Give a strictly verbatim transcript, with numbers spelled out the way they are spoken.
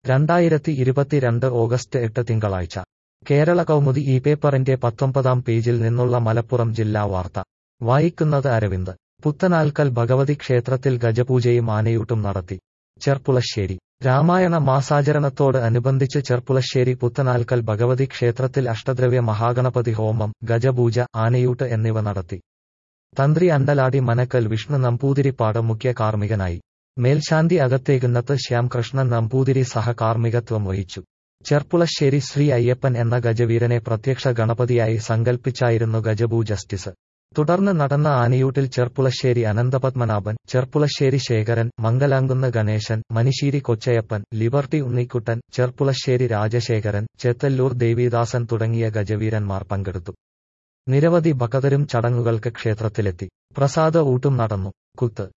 രണ്ടായിരത്തി ഇരുപത്തിരണ്ട് ഓഗസ്റ്റ് എട്ട് തിങ്കളാഴ്ച കേരള കൗമുദി ഈ പേപ്പറിന്റെ പത്തൊമ്പതാം പേജിൽ നിന്നുള്ള മലപ്പുറം ജില്ലാ വാർത്ത വായിക്കുന്നത് അരവിന്ദ്. പുത്തനാൽക്കൽ ഭഗവതി ക്ഷേത്രത്തിൽ ഗജപൂജയും ആനയൂട്ടും നടത്തി. ചെർപ്പുളശ്ശേരി. രാമായണ മാസാചരണത്തോട് അനുബന്ധിച്ച് ചെർപ്പുളശ്ശേരി പുത്തനാൽക്കൽ ഭഗവതി ക്ഷേത്രത്തിൽ അഷ്ടദ്രവ്യ മഹാഗണപതി ഹോമം, ഗജപൂജ, ആനയൂട്ട് എന്നിവ നടത്തി. തന്ത്രി അണ്ടലാടി മനക്കൽ വിഷ്ണു നമ്പൂതിരിപ്പാട് മുഖ്യ കാർമ്മികനായി. മേൽശാന്തി അകത്തേകുന്നത്ത് ശ്യാംകൃഷ്ണൻ നമ്പൂതിരി സഹകാർമ്മികത്വം വഹിച്ചു. ചെർപ്പുളശ്ശേരി ശ്രീ അയ്യപ്പൻ എന്ന ഗജവീരനെ പ്രത്യക്ഷ ഗണപതിയായി സങ്കൽപ്പിച്ചായിരുന്നു ഗജപൂ ജസ്റ്റിസ്. തുടർന്ന് നടന്ന ആനയൂട്ടിൽ ചെർപ്പുളശ്ശേരി അനന്തപത്മനാഭൻ, ചെർപ്പുളശ്ശേരി ശേഖരൻ, മംഗലാംകുന്ന് ഗണേശൻ, മനിശ്ശേരി കൊച്ചയപ്പൻ, ലിബർട്ടി ഉണ്ണിക്കുട്ടൻ, ചെർപ്പുളശ്ശേരി രാജശേഖരൻ, ചെത്തല്ലൂർ ദേവിദാസൻ തുടങ്ങിയ ഗജവീരന്മാർ പങ്കെടുത്തു. നിരവധി ഭക്തരും ചടങ്ങുകൾക്ക് ക്ഷേത്രത്തിലെത്തി. പ്രസാദ ഊട്ടും നടന്നു. കുത്ത്